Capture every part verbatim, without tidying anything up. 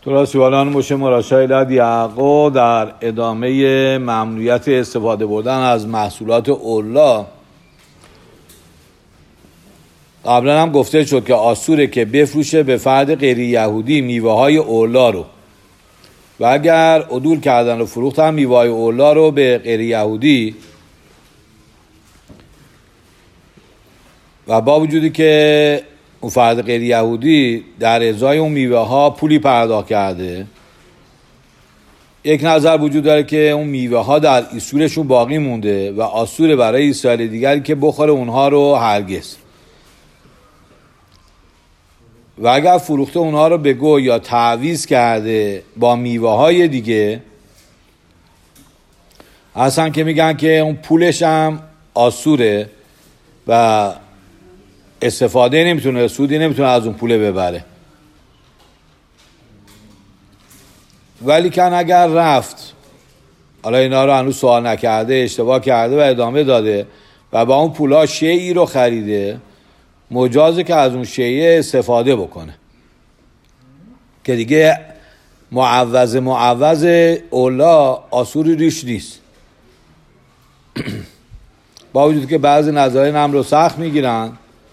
سوالان مشه مراشای یعقوب در ادامه ممنوعیت استفاده بردن از محصولات اولا. قبلا هم گفته شد که آسوره که بفروشه به فرد غیر یهودی میوه های اولا رو، و اگر عدول کردن و فروختن میوه های اولا رو به غیر یهودی و با وجودی که اون فرد غیر یهودی در ازای اون میوه ها پولی پرداخت کرده، یک نظر وجود داره که اون میوه ها در ایسورشون باقی مونده و آسوره برای اسرائیل دیگری که بخوره اونها رو هرگز. و اگر فروخته اونها رو به گو یا تعویض کرده با میوه های دیگه، اصلا که میگن که اون پولش هم آسوره و استفاده نمیتونه، سودی نمیتونه از اون پوله ببره. ولی کن اگر رفت، حالا اینا رو هنوز سوال نکرده، اشتباه کرده و ادامه داده و با اون پولا شیعی رو خریده، مجازه که از اون شیعه استفاده بکنه که دیگه معوض معوض اولا آسوری ریش نیست. با وجود که بعضی نظرین هم رو سخت میگیرن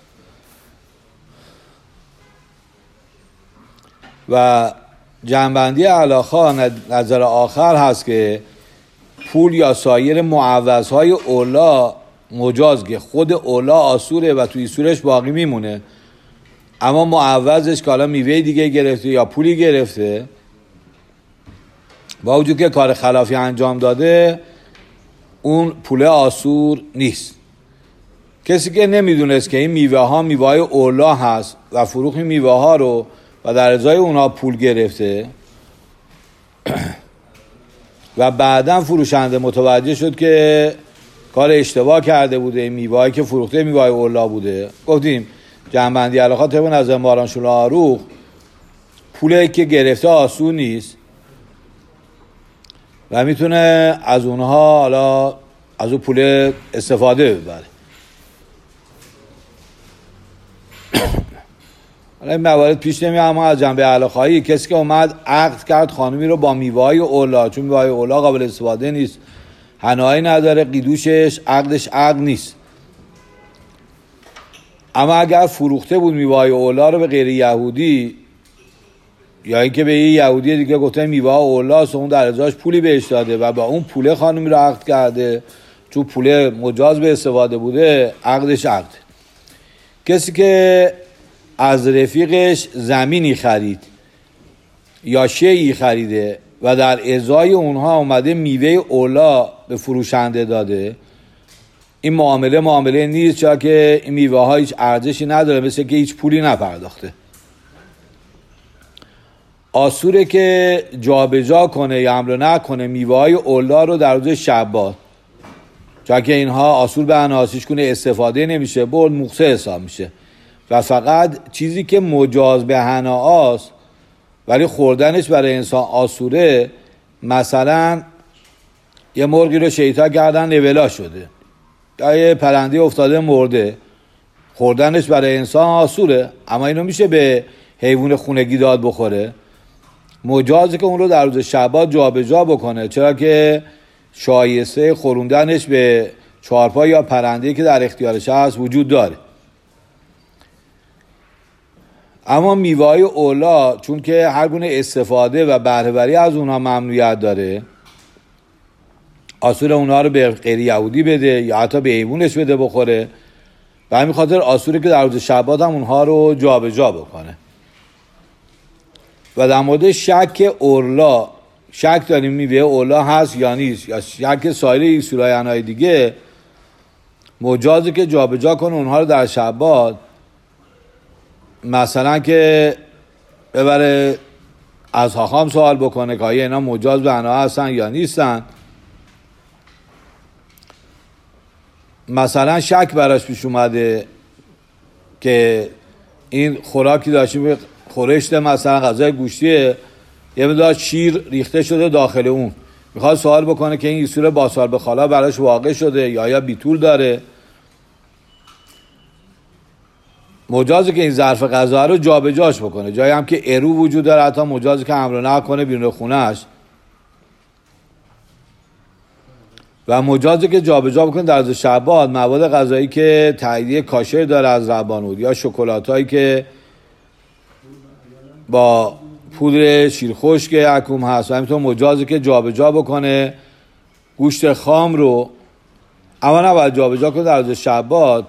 و جنبندی علاخا نظر آخر هست که پول یا سایر معوضهای اولا مجاز، که خود اولا آسوره و توی سورش باقی میمونه، اما معوضش که حالا میوه دیگه گرفته یا پولی گرفته، با وجود که کار خلافی انجام داده، اون پول آسور نیست. کسی که نمیدونست که این میوه ها میوه های اولا هست و فروخ میوه ها رو و در ازای اونها پول گرفته و بعداً فروشنده متوجه شد که کار اشتباه کرده بوده، این میوه‌ای که فروخته میوه اولا بوده، گفتیم جنبندی علاقات طبق نظر ماران شلون عروخ پولی که گرفته آسون نیست و میتونه از اونها حالا از اون پول استفاده ببره. حالا این موارد پیش نمیاد، اما از جنبه علاقه‌ای کسی که اومد عقد کرد خانمی رو با میوه‌های اولا، چون میوه‌های اولا قابل استفاده نیست، حنایی نداره، قیدوشش عقدش عقد نیست، اما اگر فروخته بود میوه‌های اولا رو به غیر یهودی، یا اینکه به یه یهودی دیگه گفته میوه اولاست و اون در ازاش پولی بهش داده و با اون پوله خانمی رو عقد کرده، چون پوله مجاز به استفاده بوده، عقدش عقد. کسی که از رفیقش زمینی خرید یا شیعی خریده و در ازای اونها اومده میوه اولا به فروشنده داده، این معامله معامله نیست، چرا که این میوه ها هیچ ارزشی نداره، مثل که هیچ پولی نپرداخته. آسوره که جا به جا کنه یا حمل نکنه میوه های اولا رو در روز شبات، چرا که اینها آسور به اناسیش کنه استفاده نمیشه، برد مخصه حساب میشه و فقط چیزی که مجاز به هناست ولی خوردنش برای انسان آسوره، مثلا یه مرغی رو شیطان کردن نولا شده یا یه پرنده افتاده مرده، خوردنش برای انسان آسوره، اما اینو میشه به حیوان خونگی داد بخوره، مجازه که اون رو در روز شبات جا به جا بکنه، چرا که شایسته خوروندنش به چارپا یا پرنده‌ای که در اختیارش هست وجود داره. اما میوه‌های اولا چون که هر گونه استفاده و بهره‌وری از اونها ممنوعیت داره، آسور اونها رو به غیر یهودی بده یا حتی به حیوانش بده بخوره، و همین خاطر آسوره که در روز شبات هم اونها رو جا به جا بکنه. و در مورد شک اولا، شک داریم میوه اولا هست یا نیست، یا شک سایر ایسورای انهای دیگه، مجازه که جا به جا کنه اونها رو در شبات، مثلا که ببره از حاخام سوال بکنه که آیا اینا مجاز به انا هستن یا نیستن. مثلا شک براش پیش اومده که این خوراکی داشتیم خورشت، مثلا غذای گوشتیه، یه مقدار شیر ریخته شده داخل اون، میخواد سوال بکنه که این ایسور باسال به خالا براش واقع شده یا یا بیتول داره. مجازه که این ظرف غذا رو جابجاش بکنه. جایی هم که ارو وجود داره حتی مجازه که حمل و نقل کنه بیرون خونه‌اش، و مجازه که جابجا بکنه در روز شبات مواد غذایی که تاییدیه کاشر داره از ربانود یا شکلاتایی که با پودر شیرخشک اکوم هست، و همینطور مجازه که جابجا بکنه گوشت خام رو. اما نباید جابجا کنه در روز شبات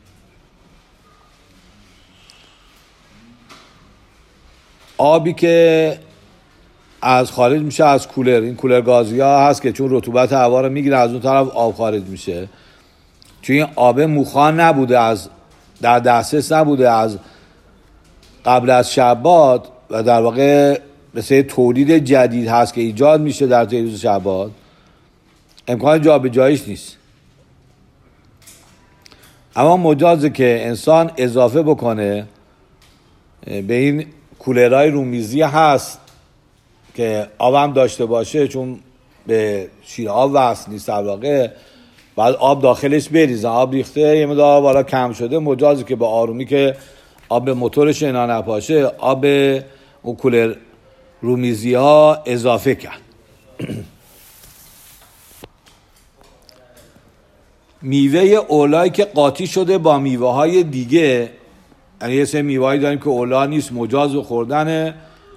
آبی که از خارج میشه از کولر، این کولر گازی ها هست که چون رطوبت هوا رو میگیره از اون طرف آب خارج میشه، چون این آب موخان نبوده، از در دسترس نبوده از قبل از شبات و در واقع مثل تولید جدید هست که ایجاد میشه در طی روز شبات، امکان جابجاییش نیست. اما مجازه که انسان اضافه بکنه به این کولرهای رومیزی هست که آب هم داشته باشه، چون به شیر آب وصل نیست در واقع، بعد آب داخلش بریزن، آب ریخته یه مقدار بالا کم شده، مجازه که به آرومی که آب به موتورش اینا نپاشه آب اون کولر رومیزی ها اضافه کرد. میوه اولایی که قاطی شده با میوه های دیگه، یعنی یه سری میوه هایی داریم که اولا نیست مجاز خوردنه،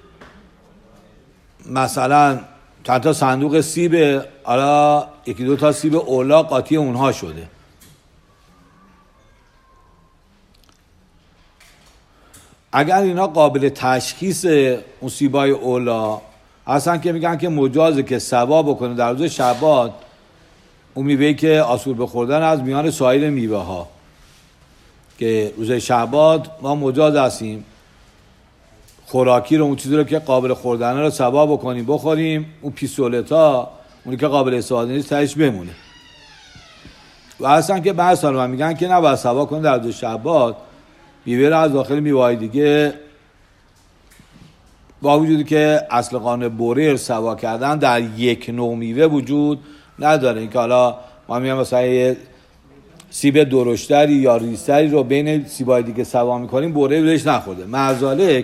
مثلا چند تا صندوق سیب، حالا یکی دو تا سیب اولا قاطی اونها شده. اگر اینا قابل تشخیص اون سیبای اولا هستن که میگن که مجازه که سوا بکنه در روز شبات اون میوهی که آسور بخوردن از میان سایر میوه ها، که روز شبات ما مجاز هستیم خوراکی رو، اون چیزی رو که قابل خوردن رو سوا بکنیم بخوریم، اون پیستولتا اونی که قابل استفاده نیست تهش بمونه. و هستن که بعضی سال من میگن که نباید سوا کنیم در روز شبات میوه رو از داخل میوه‌های دیگه، با وجودی که اصل قانون بوره سوا کردن در یک نوع میوه وجود نداره. این که حالا ما میگم مثلا یه سیب درشتری یا ریزتری رو بین سیبای دیگه سوا میکنیم بوره بهش نخورده. معذالک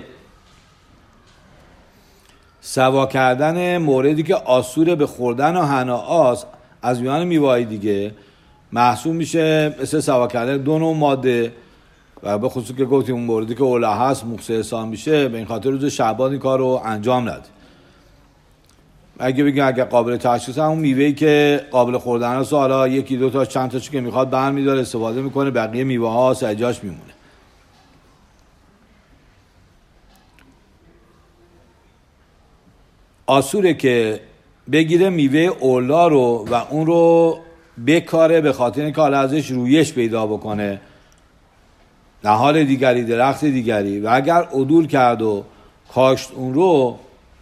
سوا کردن موردی که آسور به خوردن و هناآست از میان میوه‌های دیگه محسوب میشه مثل سوا کردن دو نوع ماده، و به خصوص که گفتیم اون موردی که اوله هست مخصوص حساب میشه، به این خاطر روز شبات این کار رو انجام نده. اگه بگیم اگه قابل تشخیص همون میوهی که قابل خوردن هست، حالا یکی دو تا چند تاشو که میخواد برمی‌داره استفاده میکنه، بقیه میوه ها سر جاش میمونه. آسوره که بگیره میوه اولا رو و اون رو بکاره به خاطر اینکه حالا ازش رویش پیدا بکنه، نهال دیگری، درخت دیگری، و اگر عدول کرد و کاشت اون رو،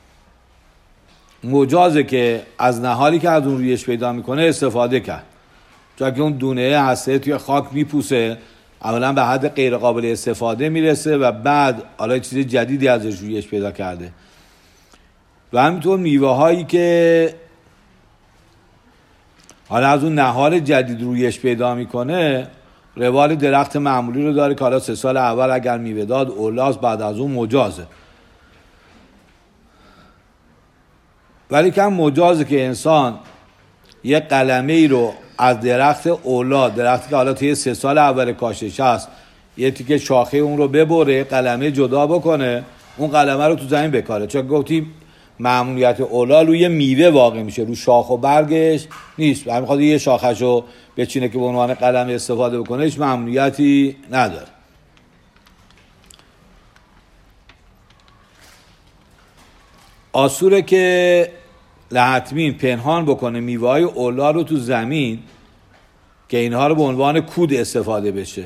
مجازه که از نهالی که از اون رویش پیدا میکنه استفاده کرد، چون که اون دونه هسته توی خاک میپوسه، اولا به حد غیر قابل استفاده میرسه و بعد حالا چیز جدیدی ازش رویش پیدا کرده. و همینطور میوه هایی که حالا از اون نهال جدید رویش پیدا میکنه روال درخت معمولی رو داره که حالا سه سال اول اگر میوه داد اولاست، بعد از اون مجازه. ولی که هم مجازه که انسان یه قلمه ای رو از درخت اولا، درختی که حالا توی سه سال اول کاشتش هست، یه تیکه شاخه اون رو ببره، قلمه جدا بکنه، اون قلمه رو تو زمین بکاره، چون گفتیم معمولیت اولا روی میوه واقع میشه، رو شاخ و برگش نیست. همین خاطر یه شاخش رو بچینه که به عنوان قلمه استفاده بکنه هیچ معمولیتی نداره. آسوره که لحتمین پنهان بکنه میوه های اولا رو تو زمین که اینها رو به عنوان کود استفاده بشه.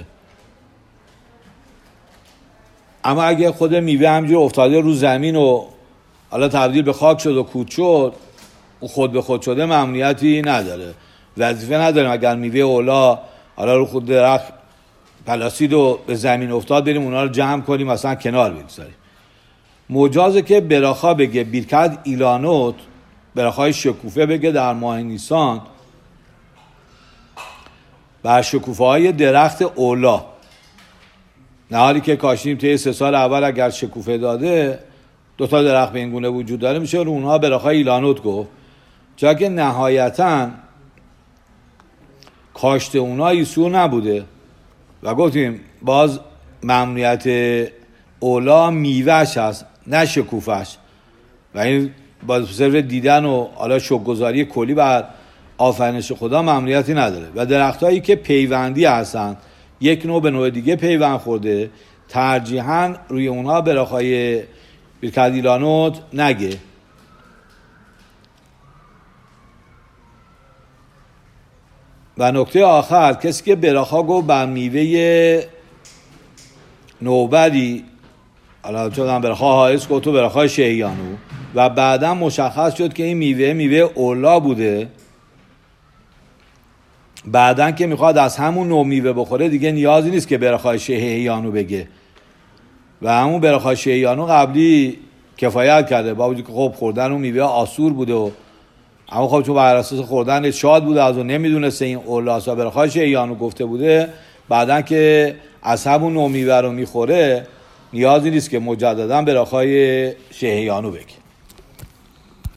اما اگه خود میوه همجور افتاده رو زمین و حالا تبدیل به خاک شد و کود شد، اون خود به خود شده ممنوعیتی نداره، وظیفه نداریم اگر میوه اولا حالا رو خود درخت پلاسید و به زمین افتاد بریم اونا رو جمع کنیم مثلا کنار بگذاریم. مجازه که براخا بگه بیرکت ایلانوت، براخای شکوفه بگه در ماه نیسان بر شکوفه های درخت اولا، نه حالی که کاشتیم طی سه سال اول اگر شکوفه داده دو تا درخت به این گونه وجود داره، میشه رو اونها براخای ایلانوت گفت، چرا که نهایتاً کاشت اونها ایسور نبوده و گفتیم باز ممنوعیت اولا میوهش هست نه شکوفش، و این با صرف دیدن و حالا شکرگزاری کلی بر آفرینش خدا ممنوعیتی نداره. و درختایی که پیوندی هستن، یک نوع به نوع دیگه پیوند خورده، ترجیحاً روی اونها براخای برکت ایلانوت نگه. و نکته آخر، کسی که براخا گفت بر میوه نوبری، حالا چون براخا حائز گفت و براخا شییانو، و بعدا مشخص شد که این میوه میوه اولا بوده، بعدن که میخواد از همون نوع میوه بخوره دیگه نیازی نیست که براخای شییانو بگه و همون براخای شییانو قبلی کفایت کرده، با وجود که خب خوردن اون میوه آسور بوده و اما خب چون بر اساس خوردن شاد بوده از اون نمیدونسته این اولاس و براخای شییانو گفته بوده، بعدن که از همون نوع میوه رو میخوره نیازی نیست که مجددا براخای شییانو بگه.